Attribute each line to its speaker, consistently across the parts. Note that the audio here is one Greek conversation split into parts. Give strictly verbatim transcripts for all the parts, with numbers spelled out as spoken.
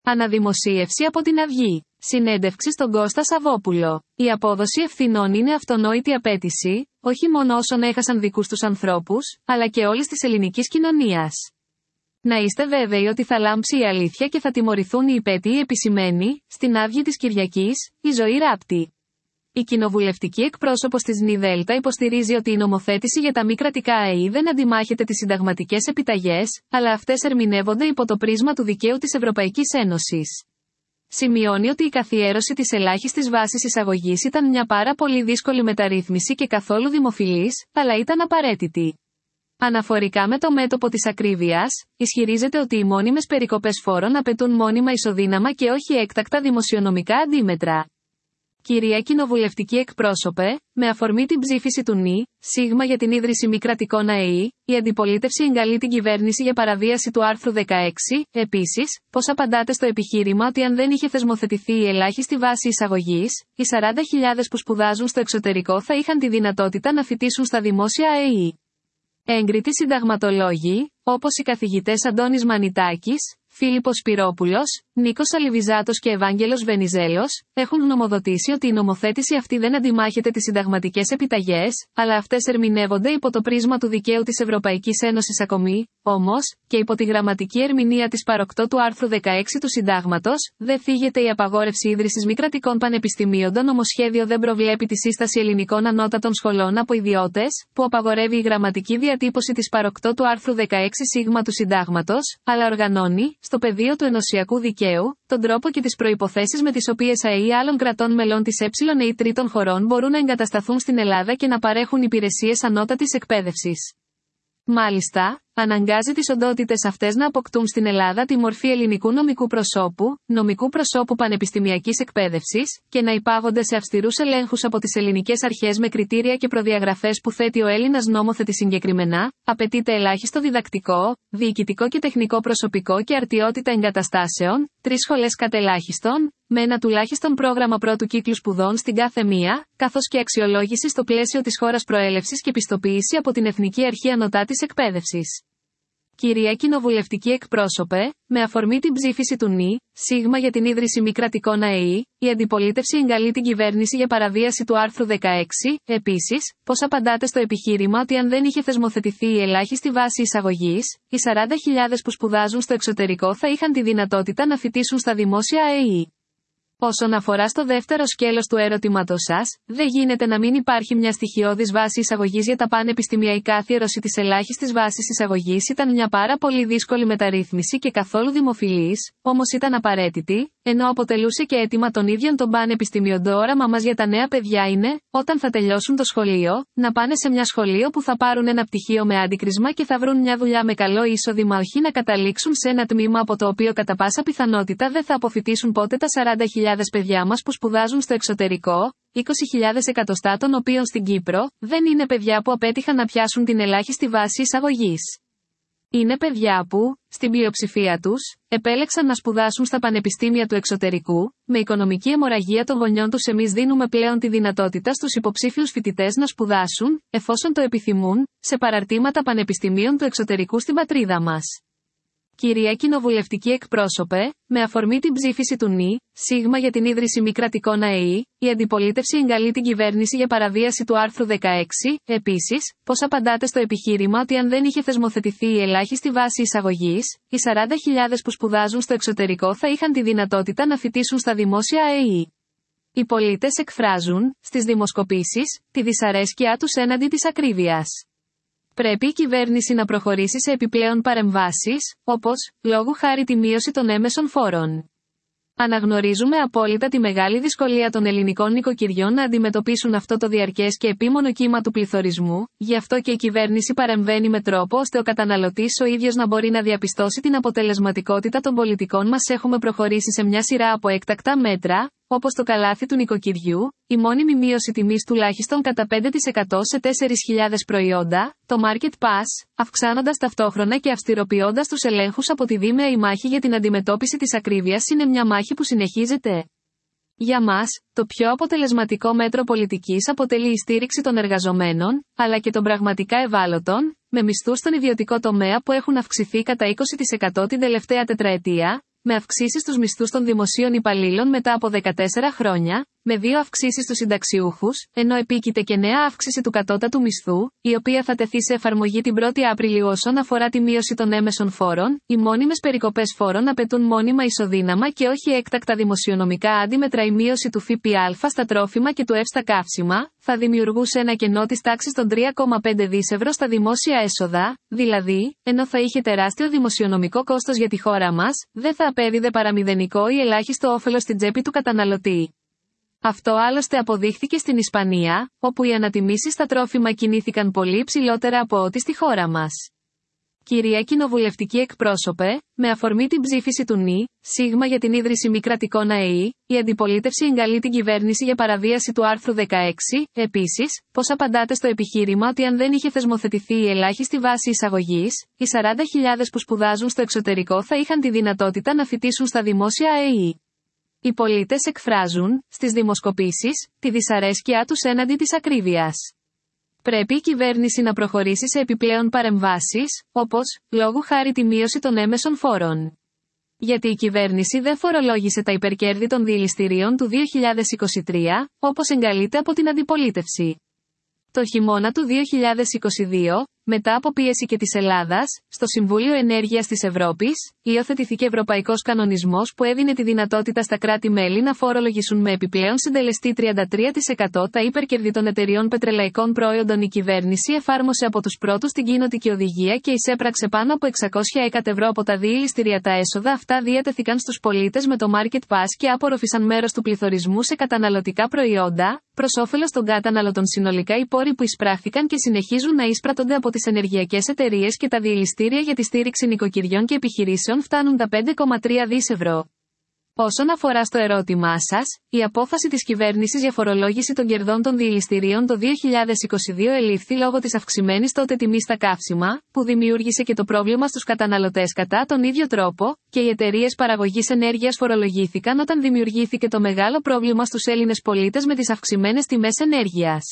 Speaker 1: Αναδημοσίευση από την Αυγή. Συνέντευξη στον Κώστα Σαββόπουλο. Η απόδοση ευθυνών είναι αυτονόητη απέτηση, όχι μόνο όσων έχασαν δικούς τους ανθρώπους, αλλά και όλης της ελληνικής κοινωνίας. Να είστε βέβαιοι ότι θα λάμψει η αλήθεια και θα τιμωρηθούν οι υπέτειοι επισημένοι, στην Αύγη της Κυριακής, η Ζωή Ράπτη. Η κοινοβουλευτική εκπρόσωπος της ΝΙΔΕΛΤΑ υποστηρίζει ότι η νομοθέτηση για τα μη κρατικά ΑΕΗ δεν αντιμάχεται τις συνταγματικές επιταγές, αλλά αυτές ερμηνεύονται υπό το πρίσμα του δικαίου της Ευρωπαϊκής Ένωσης. Σημειώνει ότι η καθιέρωση της ελάχιστης βάσης εισαγωγής ήταν μια πάρα πολύ δύσκολη μεταρρύθμιση και καθόλου δημοφιλής, αλλά ήταν απαραίτητη. Αναφορικά με το μέτωπο της ακρίβειας, ισχυρίζεται ότι οι μόνιμες περικοπές φόρων απαιτούν μόνιμα ισοδύναμα και όχι έκτακτα δημοσιονομικά αντίμετρα. Κυρία Κοινοβουλευτική Εκπρόσωπε, με αφορμή την ψήφιση του ΝΙ, ΣΥΓΜΑ για την ίδρυση μη κρατικών ΑΕΗ, η αντιπολίτευση εγκαλεί την κυβέρνηση για παραβίαση του άρθρου δεκαέξι. Επίσης, πώς απαντάτε στο επιχείρημα ότι αν δεν είχε θεσμοθετηθεί η ελάχιστη βάση εισαγωγής, οι σαράντα χιλιάδες που σπουδάζουν στο εξωτερικό θα είχαν τη δυνατότητα να φοιτήσουν στα δημόσια ΑΕΗ. Έγκριτοι συνταγματολόγοι, όπως οι καθηγητές Αντώνης Μανιτάκης, Φίλιππος Σπυρόπουλος, Νίκος Αλιβιζάτος και Ευάγγελος Βενιζέλος, έχουν γνωμοδοτήσει ότι η νομοθέτηση αυτή δεν αντιμάχεται τις συνταγματικές επιταγές, αλλά αυτές ερμηνεύονται υπό το πρίσμα του δικαίου της Ευρωπαϊκής Ένωσης ακόμη, όμως, και υπό τη γραμματική ερμηνεία της παροκτώ του άρθρου δεκαέξι του Συντάγματος, δεν θίγεται η απαγόρευση ίδρυσης μη κρατικών πανεπιστημίων. Το νομοσχέδιο δεν προβλέπει τη σύσταση ελληνικών ανώτατων σχολών από ιδιώτες, που απαγορεύει η γραμματική διατύπωση της παροκτώ του άρθρου δεκαέξι σίγμα του Συντάγματος, αλλά οργανώνει, στο πεδίο του ενωσιακού δικαίου, τον τρόπο και τις προϋποθέσεις με τις οποίες ΑΕΗ άλλων κρατών μελών της ΕΕ τρίτων χωρών μπορούν να εγκατασταθούν στην Ελλάδα και να παρέχουν υπηρεσίες ανώτατης εκπαίδευσης. Μάλιστα, αναγκάζει τις οντότητες αυτές να αποκτούν στην Ελλάδα τη μορφή ελληνικού νομικού προσώπου, νομικού προσώπου πανεπιστημιακής εκπαίδευσης, και να υπάγονται σε αυστηρούς ελέγχους από τις ελληνικές αρχές με κριτήρια και προδιαγραφές που θέτει ο Έλληνας νόμοθετης συγκεκριμένα. Απαιτείται ελάχιστο διδακτικό, διοικητικό και τεχνικό προσωπικό και αρτιότητα εγκαταστάσεων, τρεις σχολές κατελάχιστον, με ένα τουλάχιστον πρόγραμμα πρώτου κύκλου σπουδών στην κάθε μία, καθώς και αξιολόγηση στο πλαίσιο της χώρας προέλευσης και πιστοποίηση από την Εθνική Αρχή Ανωτάτης Εκπαίδευσης. Κυρία Κοινοβουλευτική Εκπρόσωπε, με αφορμή την ψήφιση του ΝΙ, ΣΥΓΜΑ για την ίδρυση μη κρατικών ΑΕΗ, η αντιπολίτευση εγκαλεί την κυβέρνηση για παραβίαση του άρθρου δεκαέξι. Επίσης, πώς απαντάτε στο επιχείρημα ότι αν δεν είχε θεσμοθετηθεί η ελάχιστη βάση εισαγωγής, οι σαράντα χιλιάδες που σπουδάζουν στο εξωτερικό θα είχαν τη δυνατότητα να φοιτήσουν στα δημόσια ΑΕΗ. Όσον αφορά στο δεύτερο σκέλος του ερωτήματος σας, δεν γίνεται να μην υπάρχει μια στοιχειώδης βάση εισαγωγής για τα πανεπιστημιακά. Η καθιέρωση της ελάχιστης βάσης εισαγωγής ήταν μια πάρα πολύ δύσκολη μεταρρύθμιση και καθόλου δημοφιλής, όμως ήταν απαραίτητη, ενώ αποτελούσε και αίτημα των ίδιων των πανεπιστημίων. Το όραμα μας για τα νέα παιδιά είναι, όταν θα τελειώσουν το σχολείο, να πάνε σε μια σχολείο που θα πάρουν ένα πτυχίο με αντικρισμα και θα βρουν μια δουλειά με καλό εισόδημα, όχι να καταλήξουν σε ένα τμήμα από το οποίο κατά πάσα πιθανότητα δεν θα αποφοιτήσουν ποτέ τα σαράντα χιλιάδες παιδιά μας που σπουδάζουν στο εξωτερικό, είκοσι χιλιάδες εκατοστά των οποίων στην Κύπρο, δεν είναι παιδιά που απέτυχαν να πιάσουν την ελάχιστη βάση εισαγωγής. Είναι παιδιά που, στην πλειοψηφία τους, επέλεξαν να σπουδάσουν στα πανεπιστήμια του εξωτερικού. Με οικονομική αιμορραγία των γονιών τους, εμείς δίνουμε πλέον τη δυνατότητα στους υποψήφιους φοιτητές να σπουδάσουν, εφόσον το επιθυμούν, σε παραρτήματα πανεπιστημίων του εξωτερικού στην πατρίδα μας. Κυρία Κοινοβουλευτική Εκπρόσωπε, με αφορμή την ψήφιση του ΝΙ, ΣΥΓΜΑ για την ίδρυση μη κρατικών ΑΕΗ, η αντιπολίτευση εγκαλεί την κυβέρνηση για παραβίαση του άρθρου δεκαέξι. Επίσης, πώς απαντάτε στο επιχείρημα ότι αν δεν είχε θεσμοθετηθεί η ελάχιστη βάση εισαγωγής, οι σαράντα χιλιάδες που σπουδάζουν στο εξωτερικό θα είχαν τη δυνατότητα να φοιτήσουν στα δημόσια ΑΕΗ. Οι πολίτες εκφράζουν, στις δημοσκοπήσεις, τη δυσαρέσκειά τους έναντι της ακρίβειας. Πρέπει η κυβέρνηση να προχωρήσει σε επιπλέον παρεμβάσεις, όπως, λόγου χάρη τη μείωση των έμεσων φόρων. Αναγνωρίζουμε απόλυτα τη μεγάλη δυσκολία των ελληνικών νοικοκυριών να αντιμετωπίσουν αυτό το διαρκές και επίμονο κύμα του πληθωρισμού, γι' αυτό και η κυβέρνηση παρεμβαίνει με τρόπο ώστε ο καταναλωτής ο ίδιος να μπορεί να διαπιστώσει την αποτελεσματικότητα των πολιτικών μας. Έχουμε προχωρήσει σε μια σειρά από έκτακτα μέτρα, όπως το καλάθι του νοικοκυριού, η μόνιμη μείωση τιμής τουλάχιστον κατά πέντε τοις εκατό σε τέσσερις χιλιάδες προϊόντα, το Market Pass, αυξάνοντας ταυτόχρονα και αυστηροποιώντας τους ελέγχους από τη Δήμαια. Η μάχη για την αντιμετώπιση της ακρίβειας είναι μια μάχη που συνεχίζεται. Για μας, το πιο αποτελεσματικό μέτρο πολιτικής αποτελεί η στήριξη των εργαζομένων, αλλά και των πραγματικά ευάλωτων, με μισθούς στον ιδιωτικό τομέα που έχουν αυξηθεί κατά είκοσι τοις εκατό την τελευταία τετραετία, με αυξήσεις στους μισθούς των δημοσίων υπαλλήλων μετά από δεκατέσσερα χρόνια, με δύο αυξήσεις στους συνταξιούχους, ενώ επίκειται και νέα αύξηση του κατώτατου μισθού, η οποία θα τεθεί σε εφαρμογή την πρώτη Απριλίου όσον αφορά τη μείωση των έμεσων φόρων, οι μόνιμες περικοπές φόρων απαιτούν μόνιμα ισοδύναμα και όχι έκτακτα δημοσιονομικά αντίμετρα. Η μείωση του ΦΠΑ στα τρόφιμα και του ΕΦ στα καύσιμα, θα δημιουργούσε ένα κενό της τάξης των τρία κόμμα πέντε δισεκατομμύρια ευρώ στα δημόσια έσοδα, δηλαδή, ενώ θα είχε τεράστιο δημοσιονομικό κόστος για τη χώρα μας, δεν θα απέδιδε παρά μηδενικό ή ελάχιστο όφελος στην τσέπη του καταναλωτή. Αυτό άλλωστε αποδείχθηκε στην Ισπανία, όπου οι ανατιμήσεις στα τρόφιμα κινήθηκαν πολύ ψηλότερα από ό,τι στη χώρα μας. Κυρία Κοινοβουλευτική Εκπρόσωπε, με αφορμή την ψήφιση του ΝΙ, ΣΥΓΜΑ για την ίδρυση μη κρατικών ΑΕΗ, η αντιπολίτευση εγκαλεί την κυβέρνηση για παραβίαση του άρθρου δεκαέξι. Επίσης, πώς απαντάτε στο επιχείρημα ότι αν δεν είχε θεσμοθετηθεί η ελάχιστη βάση εισαγωγής, οι σαράντα χιλιάδες που σπουδάζουν στο εξωτερικό θα είχαν τη δυνατότητα να φοιτήσουν στα δημόσια ΑΕΗ. Οι πολίτες εκφράζουν, στις δημοσκοπήσεις, τη δυσαρέσκειά τους έναντι της ακρίβειας. Πρέπει η κυβέρνηση να προχωρήσει σε επιπλέον παρεμβάσεις, όπως, λόγου χάρη τη μείωση των έμεσων φόρων. Γιατί η κυβέρνηση δεν φορολόγησε τα υπερκέρδη των διελιστηρίων του δύο χιλιάδες είκοσι τρία, όπως εγκαλείται από την αντιπολίτευση. Το χειμώνα του δύο χιλιάδες είκοσι δύο, μετά από πίεση και της Ελλάδας, στο Συμβούλιο Ενέργειας της Ευρώπης, υιοθετηθήκε ευρωπαϊκός κανονισμός που έδινε τη δυνατότητα στα κράτη-μέλη να φορολογήσουν με επιπλέον συντελεστή τριάντα τρία τοις εκατό τα υπερκέρδη των εταιριών πετρελαϊκών προϊόντων. Η κυβέρνηση εφάρμοσε από τους πρώτους την κοινοτική οδηγία και εισέπραξε πάνω από εξακόσια εκατομμύρια ευρώ από τα διελιστήρια. Τα έσοδα αυτά διατεθήκαν στους πολίτες με το Market Pass και απορροφήσαν μέρος του πληθωρισμού σε καταναλωτικά προϊόντα, προς όφελος των καταναλωτών. Συνολικά οι πόροι που εισπράχθηκαν και συνεχίζουν να εισπράττονται από τις ενεργειακές εταιρείες και τα διελιστήρια για τη στήριξη νοικοκυριών και επιχειρήσεων φτάνουν τα πέντε κόμμα τρία δισεκατομμύρια ευρώ. Όσον αφορά στο ερώτημά σας, η απόφαση της κυβέρνησης για φορολόγηση των κερδών των διελιστηρίων το δύο χιλιάδες είκοσι δύο ελήφθη λόγω της αυξημένης τότε τιμής στα καύσιμα, που δημιούργησε και το πρόβλημα στους καταναλωτές. Κατά τον ίδιο τρόπο, και οι εταιρείες παραγωγής ενέργειας φορολογήθηκαν όταν δημιουργήθηκε το μεγάλο πρόβλημα στους Έλληνες πολίτες με τις αυξημένες τιμές ενέργειας.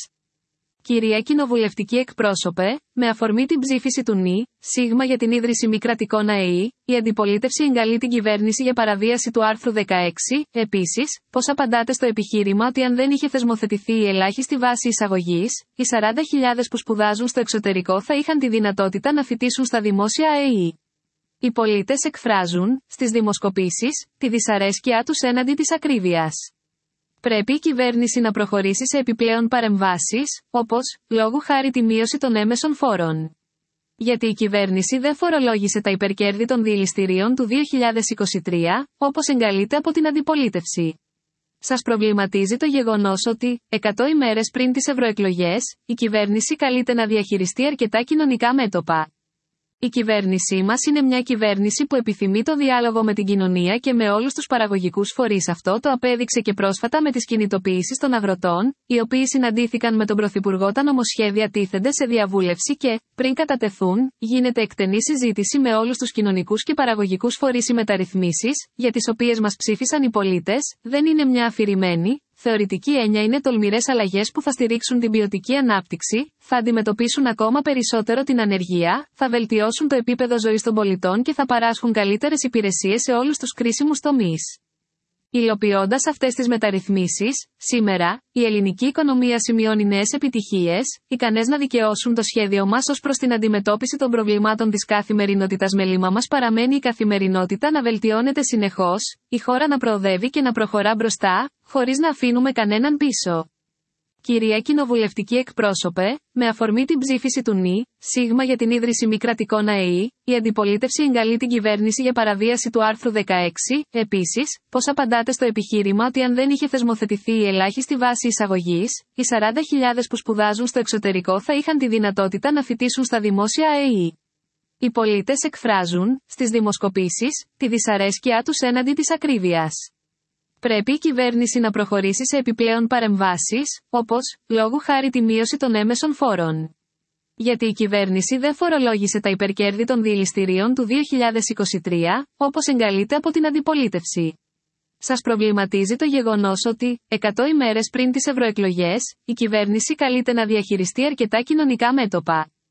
Speaker 1: Κυρία Κοινοβουλευτική Εκπρόσωπε, με αφορμή την ψήφιση του ΝΙ, ΣΥΓΜΑ για την ίδρυση μη κρατικών ΑΕΗ, η αντιπολίτευση εγκαλεί την κυβέρνηση για παραβίαση του άρθρου δεκαέξι. Επίσης, πώς απαντάτε στο επιχείρημα ότι αν δεν είχε θεσμοθετηθεί η ελάχιστη βάση εισαγωγής, οι σαράντα χιλιάδες που σπουδάζουν στο εξωτερικό θα είχαν τη δυνατότητα να φοιτήσουν στα δημόσια ΑΕΗ. Οι πολίτες εκφράζουν, στις δημοσκοπήσεις, τη δυσαρέσκειά τους έναντι της ακρίβειας. Πρέπει η κυβέρνηση να προχωρήσει σε επιπλέον παρεμβάσεις, όπως, λόγου χάρη τη μείωση των έμεσων φόρων. Γιατί η κυβέρνηση δεν φορολόγησε τα υπερκέρδη των διελιστηρίων του δύο χιλιάδες είκοσι τρία, όπως εγκαλείται από την αντιπολίτευση. Σας προβληματίζει το γεγονός ότι, εκατό ημέρες πριν τις ευρωεκλογές, η κυβέρνηση καλείται να διαχειριστεί αρκετά κοινωνικά μέτωπα. Η κυβέρνησή μας είναι μια κυβέρνηση που επιθυμεί το διάλογο με την κοινωνία και με όλους τους παραγωγικούς φορείς. Αυτό το απέδειξε και πρόσφατα με τις κινητοποιήσεις των αγροτών, οι οποίοι συναντήθηκαν με τον Πρωθυπουργό. Τα νομοσχέδια τίθενται σε διαβούλευση και, πριν κατατεθούν, γίνεται εκτενή συζήτηση με όλους τους κοινωνικούς και παραγωγικούς φορείς. Οι μεταρρυθμίσεις, για τις οποίες μας ψήφισαν οι πολίτες, δεν είναι μια αφηρημένη, θεωρητική έννοια. Είναι τολμηρές αλλαγές που θα στηρίξουν την ποιοτική ανάπτυξη, θα αντιμετωπίσουν ακόμα περισσότερο την ανεργία, θα βελτιώσουν το επίπεδο ζωής των πολιτών και θα παράσχουν καλύτερες υπηρεσίες σε όλους τους κρίσιμους τομείς. Υλοποιώντας αυτές τις μεταρρυθμίσεις, σήμερα, η ελληνική οικονομία σημειώνει νέες επιτυχίες, ικανές να δικαιώσουν το σχέδιο μας ως προς την αντιμετώπιση των προβλημάτων της καθημερινότητας. Μέλημα μας παραμένει η καθημερινότητα να βελτιώνεται συνεχώς, η χώρα να προοδεύει και να προχωρά μπροστά, χωρίς να αφήνουμε κανέναν πίσω. Κυρία Κοινοβουλευτική Εκπρόσωπε, με αφορμή την ψήφιση του ΝΙ, ΣΥΓΜΑ για την ίδρυση μη κρατικών ΑΕΗ, η αντιπολίτευση εγκαλεί την κυβέρνηση για παραβίαση του άρθρου δεκαέξι. Επίσης, πώς απαντάτε στο επιχείρημα ότι αν δεν είχε θεσμοθετηθεί η ελάχιστη βάση εισαγωγής, οι σαράντα χιλιάδες που σπουδάζουν στο εξωτερικό θα είχαν τη δυνατότητα να φοιτήσουν στα δημόσια ΑΕΗ. Οι πολίτες εκφράζουν, στις δημοσκοπήσεις, τη δυσαρέσκειά τους έναντι της ακρίβειας. Πρέπει η κυβέρνηση να προχωρήσει σε επιπλέον παρεμβάσεις, όπως, λόγου χάρη τη μείωση των έμεσων φόρων. Γιατί η κυβέρνηση δεν φορολόγησε τα υπερκέρδη των διελιστηρίων του δύο χιλιάδες είκοσι τρία, όπως εγκαλείται από την αντιπολίτευση. Σας προβληματίζει το γεγονός ότι, εκατό ημέρες πριν τις ευρωεκλογές, η κυβέρνηση καλείται να διαχειριστεί αρκετά κοινωνικά μέτωπα.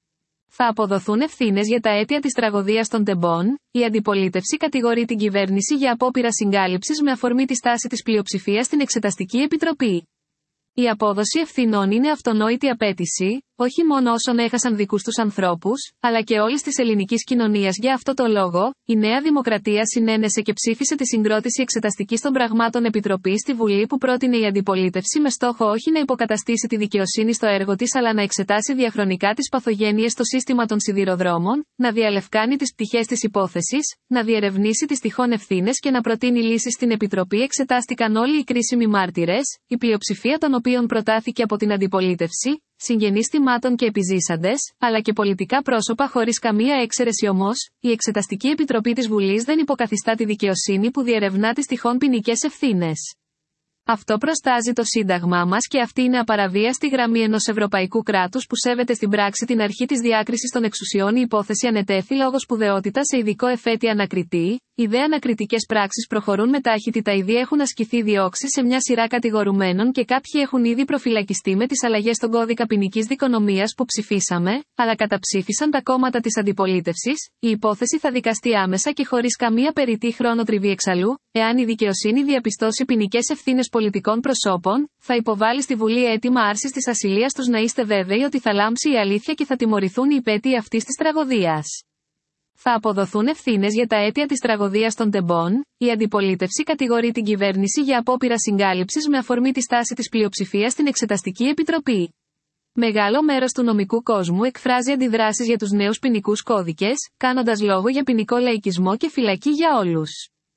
Speaker 1: Θα αποδοθούν ευθύνες για τα αίτια της τραγωδίας των τεμπών. Η αντιπολίτευση κατηγορεί την κυβέρνηση για απόπειρα συγκάλυψης με αφορμή τη στάση της πλειοψηφίας στην Εξεταστική Επιτροπή. Η απόδοση ευθυνών είναι αυτονόητη απέτηση, όχι μόνο όσων έχασαν δικούς τους ανθρώπους, αλλά και όλης της ελληνικής κοινωνίας. Για αυτό το λόγο, η Νέα Δημοκρατία συνένεσε και ψήφισε τη συγκρότηση Εξεταστικής των Πραγμάτων Επιτροπή στη Βουλή που πρότεινε η αντιπολίτευση με στόχο όχι να υποκαταστήσει τη δικαιοσύνη στο έργο της αλλά να εξετάσει διαχρονικά τις παθογένειες στο σύστημα των σιδηροδρόμων, να διαλευκάνει τις πτυχές της υπόθεσης, να διερευνήσει τις τυχόν ευθύνες και να προτείνει λύσεις. Στην Επιτροπή εξετάστηκαν όλοι οι κρίσιμοι μάρτυρες, η πλειοψηφία των οποίων προτάθηκε από την αντιπολίτευση, συγγενείς θυμάτων και επιζήσαντες, αλλά και πολιτικά πρόσωπα χωρίς καμία εξαίρεση. Όμως, η Εξεταστική Επιτροπή της Βουλής δεν υποκαθιστά τη δικαιοσύνη που διερευνά τις τυχόν ποινικές ευθύνες. Αυτό προστάζει το Σύνταγμά μας και αυτή είναι απαραβίαστη γραμμή ενός ευρωπαϊκού κράτους που σέβεται στην πράξη την αρχή της διάκρισης των εξουσιών. Η υπόθεση ανετέθη λόγω σπουδαιότητα σε ειδικό εφέτη ανακριτή. Οι δε ανακριτικές πράξεις προχωρούν με ταχύτητα. Ήδη έχουν ασκηθεί διώξεις σε μια σειρά κατηγορουμένων και κάποιοι έχουν ήδη προφυλακιστεί με τις αλλαγές στον κώδικα ποινικής δικονομίας που ψηφίσαμε, αλλά καταψήφισαν τα κόμματα της αντιπολίτευσης. Η υπόθεση θα δικαστεί άμεσα και χωρίς καμία περιττή χρονοτριβή. Εξαλλού, εάν η δικαιοσύνη διαπιστώσει ποινικές ευθύνες πολιτικών προσώπων, θα υποβάλει στη Βουλή αίτημα άρσης της ασυλίας τους. Να είστε βέβαιοι ότι θα λάμψει η αλήθεια και θα τιμωρηθούν οι υπέτειοι αυτής της τραγωδίας. Θα αποδοθούν ευθύνες για τα αίτια της τραγωδίας των τεμπών. Η αντιπολίτευση κατηγορεί την κυβέρνηση για απόπειρα συγκάλυψης με αφορμή τη στάση της πλειοψηφίας στην Εξεταστική Επιτροπή. Μεγάλο μέρος του νομικού κόσμου εκφράζει αντιδράσεις για τους νέους ποινικούς κώδικες, κάνοντας λόγο για ποινικό λαϊκισμό και φυλακή για όλους.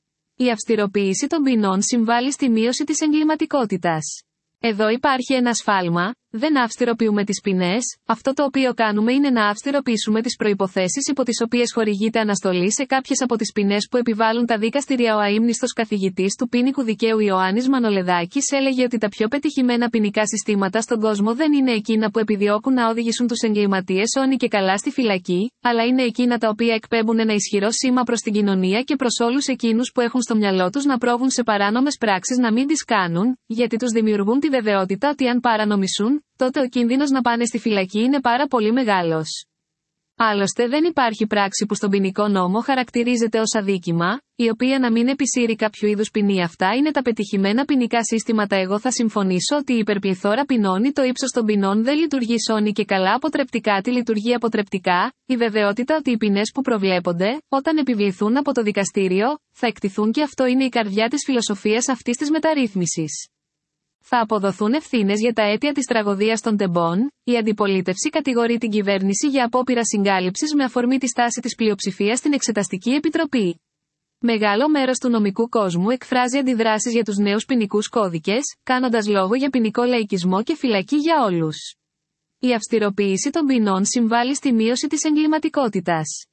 Speaker 1: Η αυστηροποίηση των ποινών συμβάλλει στη μείωση της εγκληματικότητας. Εδώ υπάρχει ένα σφάλμα, δεν αυστηροποιούμε τις ποινές, αυτό το οποίο κάνουμε είναι να αυστηροποιήσουμε τις προϋποθέσεις υπό τις οποίες χορηγείται αναστολή σε κάποιες από τις ποινές που επιβάλλουν τα δικαστήρια. Ο αείμνηστος καθηγητής του ποινικού δικαίου Ιωάννης Μανολεδάκης έλεγε ότι τα πιο πετυχημένα ποινικά συστήματα στον κόσμο δεν είναι εκείνα που επιδιώκουν να οδηγήσουν τους εγκληματίες όνοι και καλά στη φυλακή, αλλά είναι εκείνα τα οποία εκπέμπουν ένα ισχυρό σήμα προς την κοινωνία και προς όλους εκείνους που έχουν στο μυαλό τους να πρόβουν σε παράνομες πράξεις να μην τις κάνουν, γιατί τους δημιουργούν τη βεβαιότητα ότι αν παρανομήσουν, τότε ο κίνδυνος να πάνε στη φυλακή είναι πάρα πολύ μεγάλος. Άλλωστε δεν υπάρχει πράξη που στον ποινικό νόμο χαρακτηρίζεται ως αδίκημα, η οποία να μην επισύρει κάποιο είδους ποινή. Αυτά είναι τα πετυχημένα ποινικά συστήματα. Εγώ θα συμφωνήσω ότι η υπερπληθώρα ποινών ή το ύψος των ποινών δεν λειτουργεί σώνει και καλά αποτρεπτικά. Τι λειτουργεί αποτρεπτικά? Η βεβαιότητα ότι οι ποινές που προβλέπονται, όταν επιβληθούν από το δικαστήριο, θα εκτιθούν, και αυτό είναι η καρδιά της φιλοσοφίας αυτής της μεταρρύθμισης. Θα αποδοθούν ευθύνες για τα αίτια της τραγωδίας των τεμπών. Η αντιπολίτευση κατηγορεί την κυβέρνηση για απόπειρα συγκάλυψης με αφορμή τη στάση της πλειοψηφίας στην Εξεταστική Επιτροπή. Μεγάλο μέρος του νομικού κόσμου εκφράζει αντιδράσεις για τους νέους ποινικούς κώδικες, κάνοντας λόγο για ποινικό λαϊκισμό και φυλακή για όλους. Η αυστηροποίηση των ποινών συμβάλλει στη μείωση της εγκληματικότητας.